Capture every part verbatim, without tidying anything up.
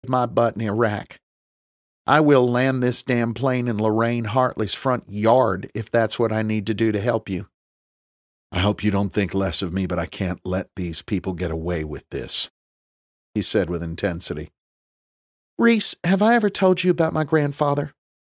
my butt in Iraq. I will land this damn plane in Lorraine Hartley's front yard if that's what I need to do to help you. I hope you don't think less of me, but I can't let these people get away with this, he said with intensity. Reese, have I ever told you about my grandfather?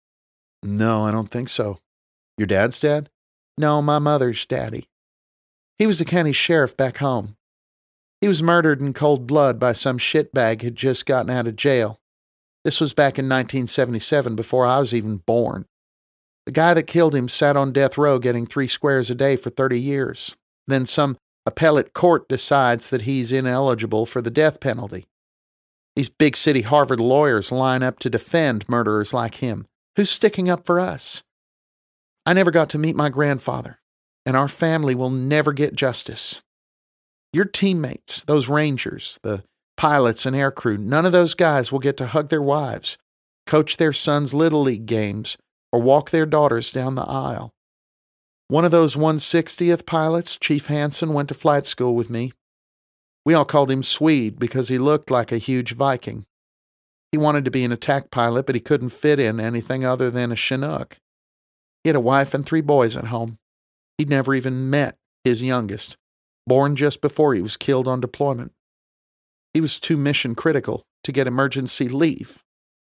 No, I don't think so. Your dad's dad? No, my mother's daddy. He was the county sheriff back home. He was murdered in cold blood by some shitbag who'd just gotten out of jail. This was back in nineteen seventy-seven, before I was even born. The guy that killed him sat on death row getting three squares a day for thirty years. Then some appellate court decides that he's ineligible for the death penalty. These big city Harvard lawyers line up to defend murderers like him. Who's sticking up for us? I never got to meet my grandfather, and our family will never get justice. Your teammates, those Rangers, the pilots and aircrew, none of those guys will get to hug their wives, coach their sons' Little League games, or walk their daughters down the aisle. One of those one hundred sixtieth pilots, Chief Hansen, went to flight school with me. We all called him Swede because he looked like a huge Viking. He wanted to be an attack pilot, but he couldn't fit in anything other than a Chinook. He had a wife and three boys at home. He'd never even met his youngest, born just before he was killed on deployment. He was too mission critical to get emergency leave.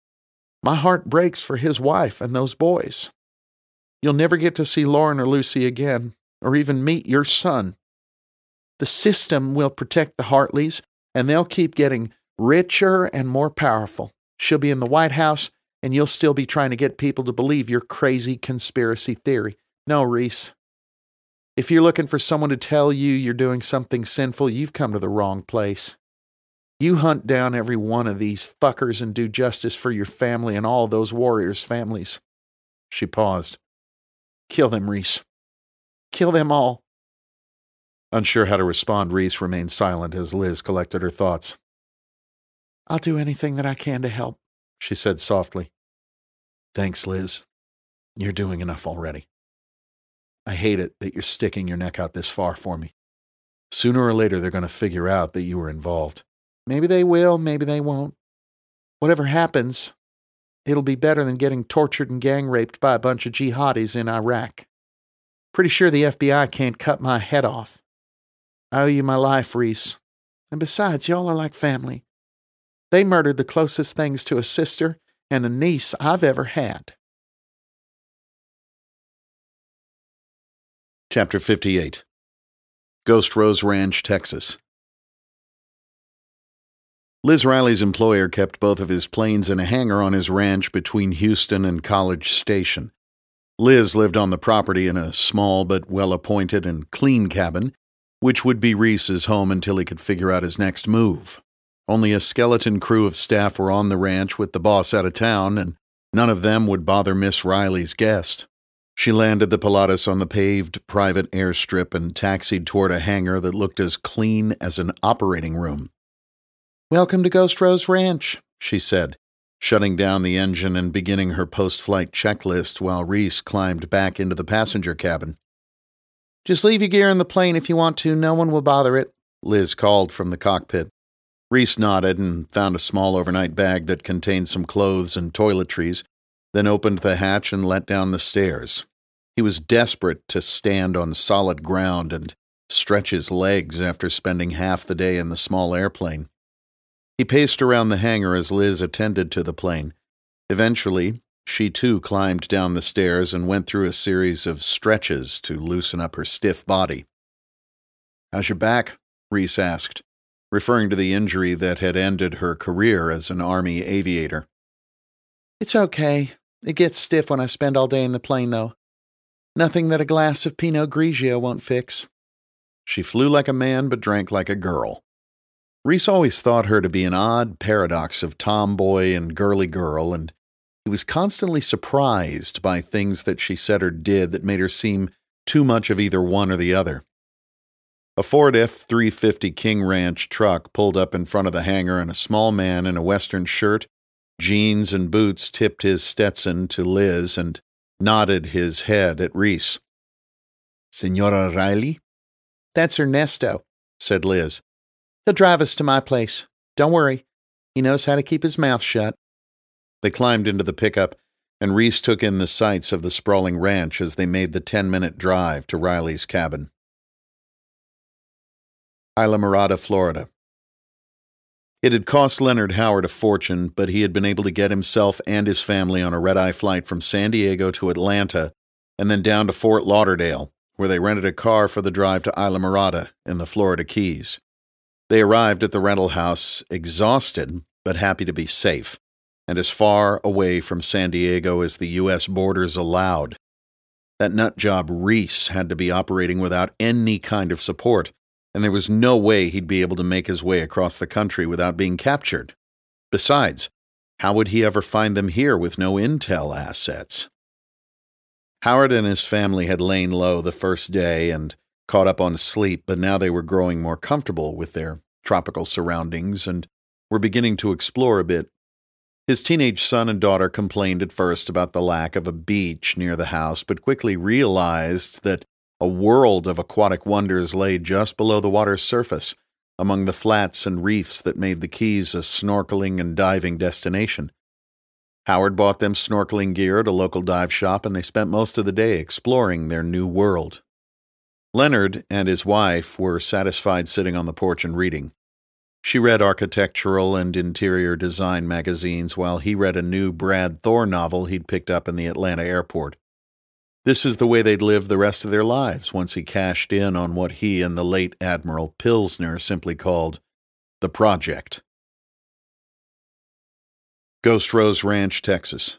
My heart breaks for his wife and those boys. You'll never get to see Lauren or Lucy again, or even meet your son. The system will protect the Hartleys, and they'll keep getting richer and more powerful. She'll be in the White House, and you'll still be trying to get people to believe your crazy conspiracy theory. No, Reese. If you're looking for someone to tell you you're doing something sinful, you've come to the wrong place. You hunt down every one of these fuckers and do justice for your family and all those warriors' families. She paused. Kill them, Reese. Kill them all. Unsure how to respond, Reese remained silent as Liz collected her thoughts. I'll do anything that I can to help, she said softly. Thanks, Liz. You're doing enough already. I hate it that you're sticking your neck out this far for me. Sooner or later, they're going to figure out that you were involved. Maybe they will, maybe they won't. Whatever happens, it'll be better than getting tortured and gang raped by a bunch of jihadis in Iraq. Pretty sure the F B I can't cut my head off. I owe you my life, Reese. And besides, y'all are like family. They murdered the closest things to a sister and a niece I've ever had. Chapter fifty-eight. Ghost Rose Ranch, Texas. Liz Riley's employer kept both of his planes in a hangar on his ranch between Houston and College Station. Liz lived on the property in a small but well-appointed and clean cabin, which would be Reese's home until he could figure out his next move. Only a skeleton crew of staff were on the ranch with the boss out of town, and none of them would bother Miss Riley's guest. She landed the Pilatus on the paved private airstrip and taxied toward a hangar that looked as clean as an operating room. Welcome to Ghost Rose Ranch, she said, shutting down the engine and beginning her post-flight checklist while Reese climbed back into the passenger cabin. Just leave your gear in the plane if you want to. No one will bother it, Liz called from the cockpit. Reese nodded and found a small overnight bag that contained some clothes and toiletries, then opened the hatch and let down the stairs. He was desperate to stand on solid ground and stretch his legs after spending half the day in the small airplane. He paced around the hangar as Liz attended to the plane. Eventually, she too climbed down the stairs and went through a series of stretches to loosen up her stiff body. "How's your back?" Reese asked, referring to the injury that had ended her career as an Army aviator. "It's okay. It gets stiff when I spend all day in the plane, though. Nothing that a glass of Pinot Grigio won't fix." She flew like a man but drank like a girl. Reese always thought her to be an odd paradox of tomboy and girly girl, and he was constantly surprised by things that she said or did that made her seem too much of either one or the other. A Ford F three fifty King Ranch truck pulled up in front of the hangar, and a small man in a western shirt, jeans, and boots tipped his Stetson to Liz and nodded his head at Reese. "Senora Riley?" "That's Ernesto," said Liz. "He'll drive us to my place. Don't worry. He knows how to keep his mouth shut. They climbed into the pickup, and Reese took in the sights of the sprawling ranch as they made the ten-minute drive to Riley's cabin. Islamorada, Florida. It had cost Leonard Howard a fortune, but he had been able to get himself and his family on a red-eye flight from San Diego to Atlanta and then down to Fort Lauderdale, where they rented a car for the drive to Islamorada in the Florida Keys. They arrived at the rental house exhausted but happy to be safe, and as far away from San Diego as the U S borders allowed. That nutjob Reese had to be operating without any kind of support, and there was no way he'd be able to make his way across the country without being captured. Besides, how would he ever find them here with no intel assets? Howard and his family had lain low the first day and caught up on sleep, but now they were growing more comfortable with their tropical surroundings and were beginning to explore a bit. His teenage son and daughter complained at first about the lack of a beach near the house, but quickly realized that a world of aquatic wonders lay just below the water's surface, among the flats and reefs that made the Keys a snorkeling and diving destination. Howard bought them snorkeling gear at a local dive shop, and they spent most of the day exploring their new world. Leonard and his wife were satisfied sitting on the porch and reading. She read architectural and interior design magazines while he read a new Brad Thor novel he'd picked up in the Atlanta airport. This is the way they'd live the rest of their lives once he cashed in on what he and the late Admiral Pilsner simply called the Project. Ghost Rose Ranch, Texas.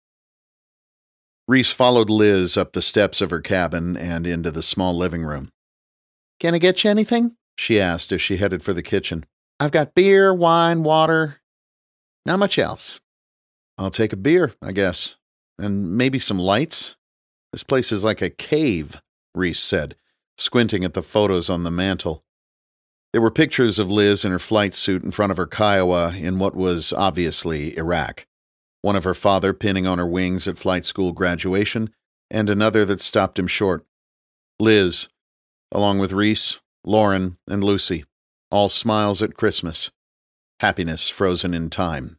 Reese followed Liz up the steps of her cabin and into the small living room. "Can I get you anything?" she asked as she headed for the kitchen. "I've got beer, wine, water. Not much else." "I'll take a beer, I guess. And maybe some lights? This place is like a cave," Reese said, squinting at the photos on the mantel. There were pictures of Liz in her flight suit in front of her Kiowa in what was obviously Iraq. One of her father pinning on her wings at flight school graduation, and another that stopped him short. Liz, along with Reese, Lauren, and Lucy, all smiles at Christmas. Happiness frozen in time.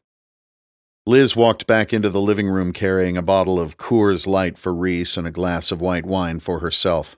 Liz walked back into the living room carrying a bottle of Coors Light for Reese and a glass of white wine for herself.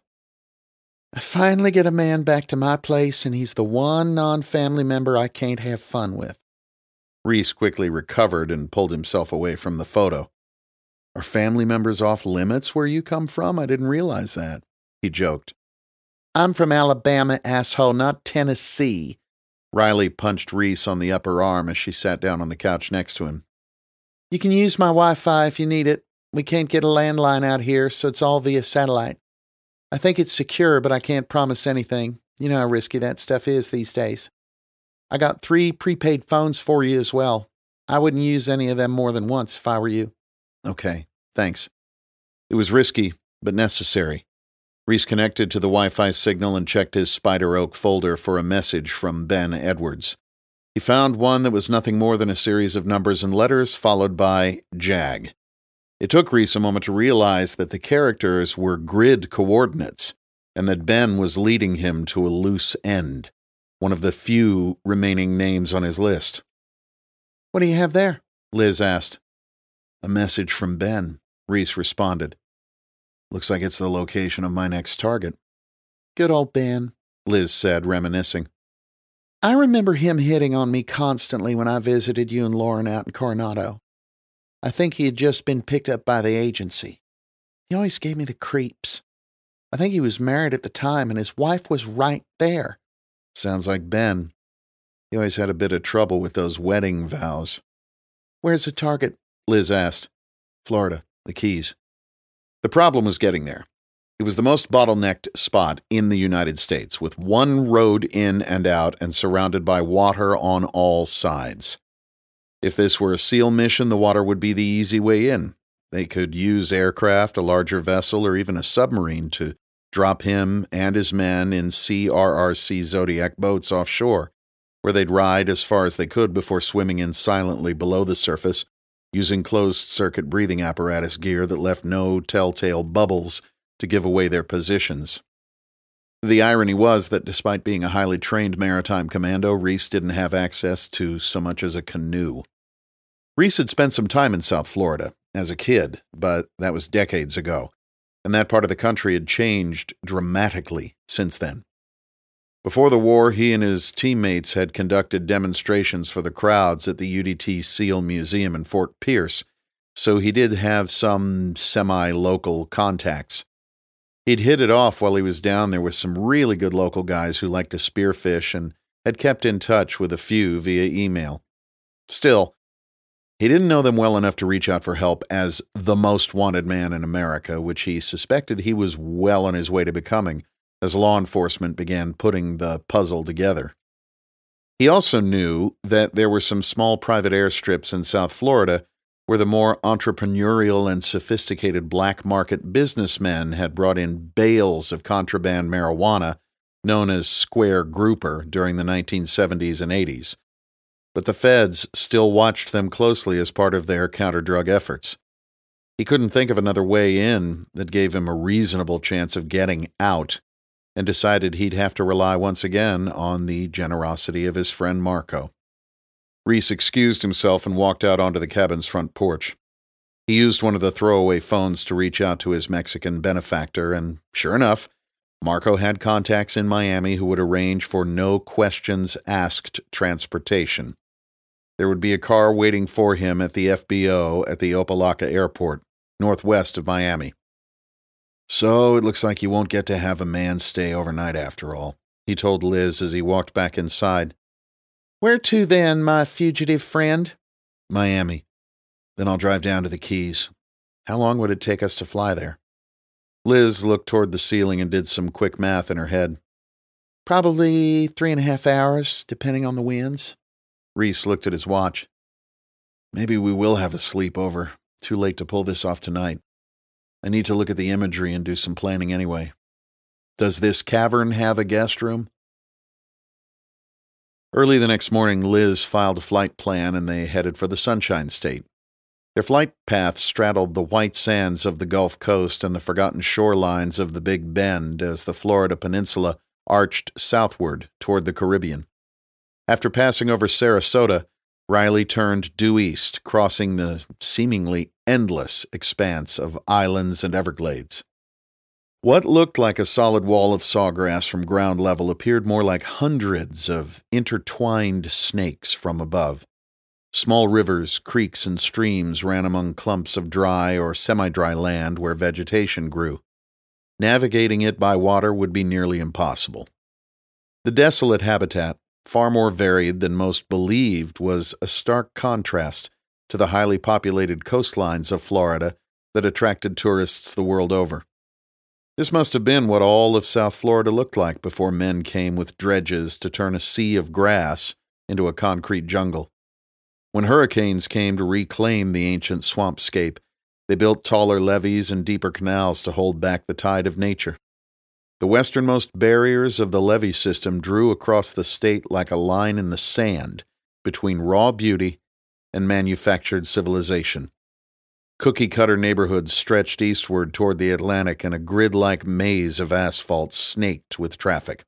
"I finally get a man back to my place, and he's the one non-family member I can't have fun with." Reese quickly recovered and pulled himself away from the photo. "Are family members off limits where you come from? I didn't realize that," he joked. "I'm from Alabama, asshole, not Tennessee." Riley punched Reese on the upper arm as she sat down on the couch next to him. "You can use my Wi-Fi if you need it. We can't get a landline out here, so it's all via satellite. I think it's secure, but I can't promise anything. You know how risky that stuff is these days. I got three prepaid phones for you as well. I wouldn't use any of them more than once if I were you." "Okay, thanks." It was risky, but necessary. Reese connected to the Wi-Fi signal and checked his Spider Oak folder for a message from Ben Edwards. He found one that was nothing more than a series of numbers and letters followed by JAG. It took Reese a moment to realize that the characters were grid coordinates and that Ben was leading him to a loose end, one of the few remaining names on his list. "What do you have there?" Liz asked. "A message from Ben," Reese responded. "Looks like it's the location of my next target." "Good old Ben," Liz said, reminiscing. "I remember him hitting on me constantly when I visited you and Lauren out in Coronado. I think he had just been picked up by the agency. He always gave me the creeps. I think he was married at the time, and his wife was right there." "Sounds like Ben. He always had a bit of trouble with those wedding vows." "Where's the target?" Liz asked. "Florida, the Keys." The problem was getting there. It was the most bottlenecked spot in the United States, with one road in and out and surrounded by water on all sides. If this were a SEAL mission, the water would be the easy way in. They could use aircraft, a larger vessel, or even a submarine to drop him and his men in C R R C Zodiac boats offshore, where they'd ride as far as they could before swimming in silently below the surface, using closed-circuit breathing apparatus gear that left no telltale bubbles to give away their positions. The irony was that despite being a highly trained maritime commando, Reese didn't have access to so much as a canoe. Reese had spent some time in South Florida as a kid, but that was decades ago, and that part of the country had changed dramatically since then. Before the war, he and his teammates had conducted demonstrations for the crowds at the U D T SEAL Museum in Fort Pierce, so he did have some semi-local contacts. He'd hit it off while he was down there with some really good local guys who liked to spearfish and had kept in touch with a few via email. Still, he didn't know them well enough to reach out for help as the most wanted man in America, which he suspected he was well on his way to becoming as law enforcement began putting the puzzle together. He also knew that there were some small private airstrips in South Florida where the more entrepreneurial and sophisticated black market businessmen had brought in bales of contraband marijuana known as square grouper during the nineteen seventies and eighties. But the feds still watched them closely as part of their counter-drug efforts. He couldn't think of another way in that gave him a reasonable chance of getting out, and decided he'd have to rely once again on the generosity of his friend Marco. Reese excused himself and walked out onto the cabin's front porch. He used one of the throwaway phones to reach out to his Mexican benefactor, and sure enough, Marco had contacts in Miami who would arrange for no-questions-asked transportation. There would be a car waiting for him at the F B O at the Opa-locka Airport, northwest of Miami. "So it looks like you won't get to have a man stay overnight after all," he told Liz as he walked back inside. "Where to then, my fugitive friend?" "Miami. Then I'll drive down to the Keys. How long would it take us to fly there?" Liz looked toward the ceiling and did some quick math in her head. "Probably three and a half hours, depending on the winds." Reese looked at his watch. "Maybe we will have a sleepover. Too late to pull this off tonight. I need to look at the imagery and do some planning anyway. Does this cavern have a guest room?" Early the next morning, Liz filed a flight plan and they headed for the Sunshine State. Their flight path straddled the white sands of the Gulf Coast and the forgotten shorelines of the Big Bend as the Florida peninsula arched southward toward the Caribbean. After passing over Sarasota, Riley turned due east, crossing the seemingly endless expanse of islands and Everglades. What looked like a solid wall of sawgrass from ground level appeared more like hundreds of intertwined snakes from above. Small rivers, creeks, and streams ran among clumps of dry or semi-dry land where vegetation grew. Navigating it by water would be nearly impossible. The desolate habitat, far more varied than most believed, was a stark contrast to the highly populated coastlines of Florida that attracted tourists the world over. This must have been what all of South Florida looked like before men came with dredges to turn a sea of grass into a concrete jungle. When hurricanes came to reclaim the ancient swampscape, they built taller levees and deeper canals to hold back the tide of nature. The westernmost barriers of the levee system drew across the state like a line in the sand between raw beauty and manufactured civilization. Cookie-cutter neighborhoods stretched eastward toward the Atlantic, and a grid-like maze of asphalt snaked with traffic.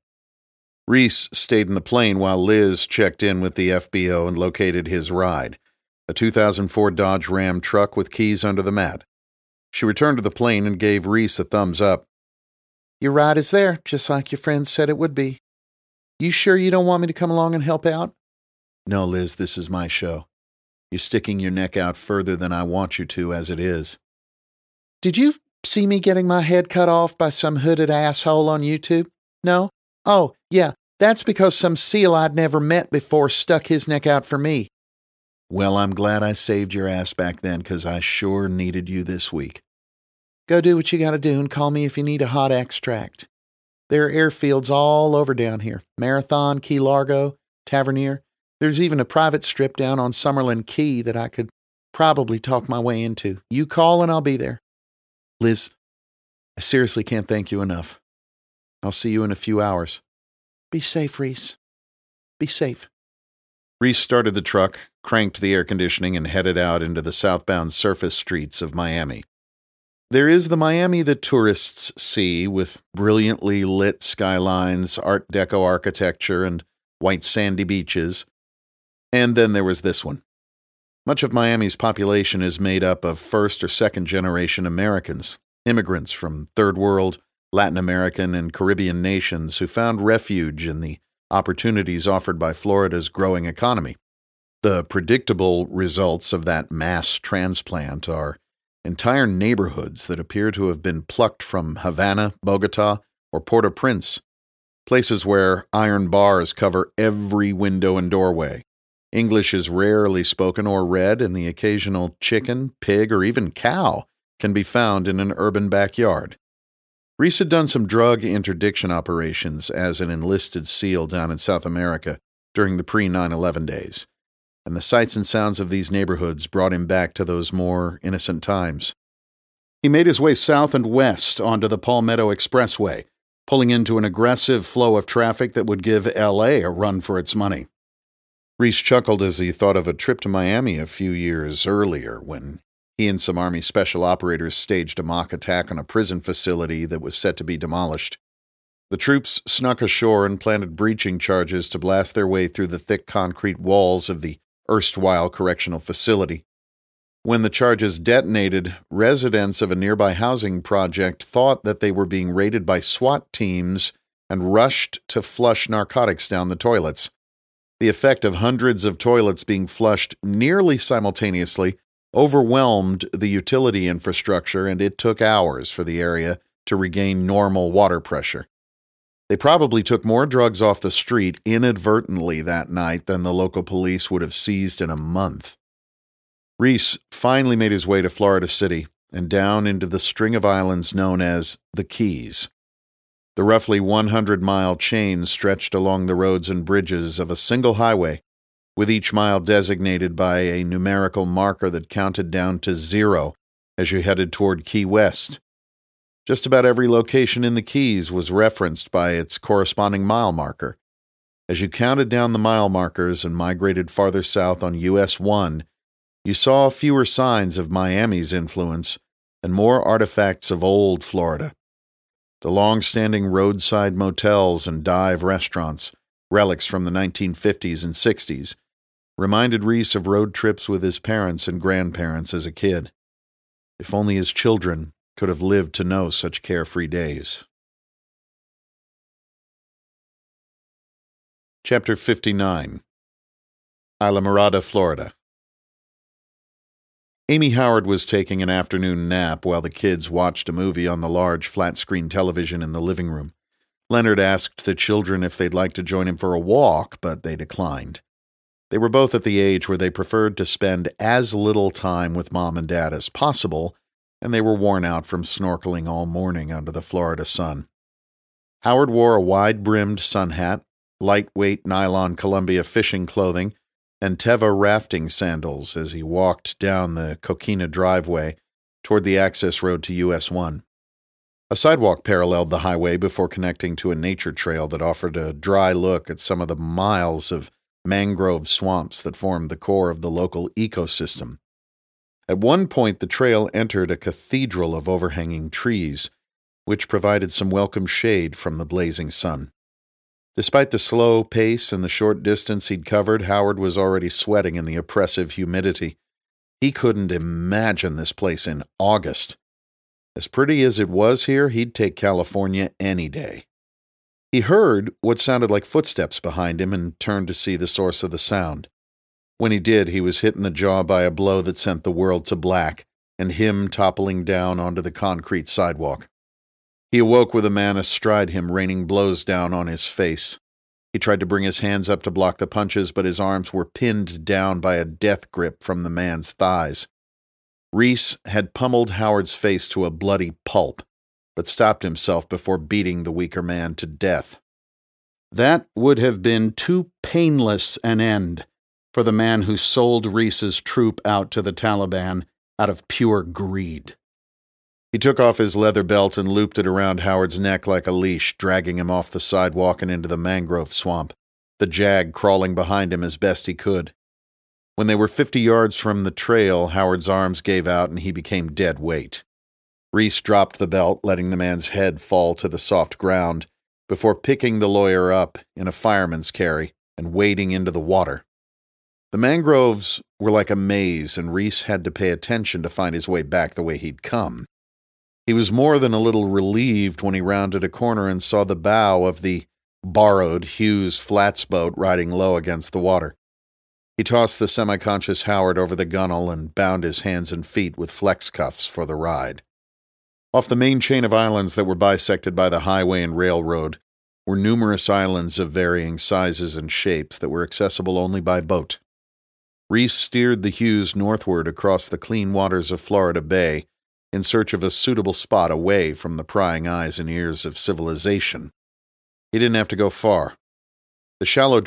Reese stayed in the plane while Liz checked in with the F B O and located his ride, a two thousand four Dodge Ram truck with keys under the mat. She returned to the plane and gave Reese a thumbs up. "Your ride is there, just like your friend said it would be. You sure you don't want me to come along and help out?" "No, Liz, this is my show. You're sticking your neck out further than I want you to as it is." "Did you see me getting my head cut off by some hooded asshole on YouTube? No? Oh, yeah, that's because some SEAL I'd never met before stuck his neck out for me." "Well, I'm glad I saved your ass back then, because I sure needed you this week." "Go do what you gotta do and call me if you need a hot extract. There are airfields all over down here. Marathon, Key Largo, Tavernier. There's even a private strip down on Summerlin Key that I could probably talk my way into. You call and I'll be there." "Liz, I seriously can't thank you enough. I'll see you in a few hours." "Be safe, Reese. Be safe." Reese started the truck, cranked the air conditioning, and headed out into the southbound surface streets of Miami. There is the Miami that tourists see, with brilliantly lit skylines, Art Deco architecture, and white sandy beaches. And then there was this one. Much of Miami's population is made up of first or second generation Americans, immigrants from third world, Latin American, and Caribbean nations who found refuge in the opportunities offered by Florida's growing economy. The predictable results of that mass transplant are entire neighborhoods that appear to have been plucked from Havana, Bogota, or Port-au-Prince, places where iron bars cover every window and doorway. English is rarely spoken or read, and the occasional chicken, pig, or even cow can be found in an urban backyard. Reese had done some drug interdiction operations as an enlisted SEAL down in South America during the pre nine eleven days, and the sights and sounds of these neighborhoods brought him back to those more innocent times. He made his way south and west onto the Palmetto Expressway, pulling into an aggressive flow of traffic that would give L A a run for its money. Reese chuckled as he thought of a trip to Miami a few years earlier when he and some Army special operators staged a mock attack on a prison facility that was set to be demolished. The troops snuck ashore and planted breaching charges to blast their way through the thick concrete walls of the erstwhile correctional facility. When the charges detonated, residents of a nearby housing project thought that they were being raided by SWAT teams and rushed to flush narcotics down the toilets. The effect of hundreds of toilets being flushed nearly simultaneously overwhelmed the utility infrastructure, and it took hours for the area to regain normal water pressure. They probably took more drugs off the street inadvertently that night than the local police would have seized in a month. Reese finally made his way to Florida City and down into the string of islands known as the Keys. The roughly one hundred mile chain stretched along the roads and bridges of a single highway, with each mile designated by a numerical marker that counted down to zero as you headed toward Key West. Just about every location in the Keys was referenced by its corresponding mile marker. As you counted down the mile markers and migrated farther south on U S one, you saw fewer signs of Miami's influence and more artifacts of old Florida. The long-standing roadside motels and dive restaurants, relics from the nineteen fifties and sixties, reminded Reese of road trips with his parents and grandparents as a kid. If only his children could have lived to know such carefree days. Chapter fifty-nine. Islamorada, Florida. Amy Howard was taking an afternoon nap while the kids watched a movie on the large flat-screen television in the living room. Leonard asked the children if they'd like to join him for a walk, but they declined. They were both at the age where they preferred to spend as little time with Mom and Dad as possible, and they were worn out from snorkeling all morning under the Florida sun. Howard wore a wide-brimmed sun hat, lightweight nylon Columbia fishing clothing, and Teva rafting sandals as he walked down the Coquina driveway toward the access road to U S one. A sidewalk paralleled the highway before connecting to a nature trail that offered a dry look at some of the miles of mangrove swamps that formed the core of the local ecosystem. At one point, the trail entered a cathedral of overhanging trees, which provided some welcome shade from the blazing sun. Despite the slow pace and the short distance he'd covered, Howard was already sweating in the oppressive humidity. He couldn't imagine this place in August. As pretty as it was here, he'd take California any day. He heard what sounded like footsteps behind him and turned to see the source of the sound. When he did, he was hit in the jaw by a blow that sent the world to black, and him toppling down onto the concrete sidewalk. He awoke with a man astride him, raining blows down on his face. He tried to bring his hands up to block the punches, but his arms were pinned down by a death grip from the man's thighs. Reese had pummeled Howard's face to a bloody pulp, but stopped himself before beating the weaker man to death. That would have been too painless an end for the man who sold Reese's troop out to the Taliban out of pure greed. He took off his leather belt and looped it around Howard's neck like a leash, dragging him off the sidewalk and into the mangrove swamp, the jag crawling behind him as best he could. When they were fifty yards from the trail, Howard's arms gave out and he became dead weight. Reese dropped the belt, letting the man's head fall to the soft ground, before picking the lawyer up in a fireman's carry and wading into the water. The mangroves were like a maze, and Reese had to pay attention to find his way back the way he'd come. He was more than a little relieved when he rounded a corner and saw the bow of the borrowed Hughes Flats boat riding low against the water. He tossed the semi-conscious Howard over the gunwale and bound his hands and feet with flex cuffs for the ride. Off the main chain of islands that were bisected by the highway and railroad were numerous islands of varying sizes and shapes that were accessible only by boat. Reese steered the Hughes northward across the clean waters of Florida Bay in search of a suitable spot away from the prying eyes and ears of civilization. He didn't have to go far. The shallow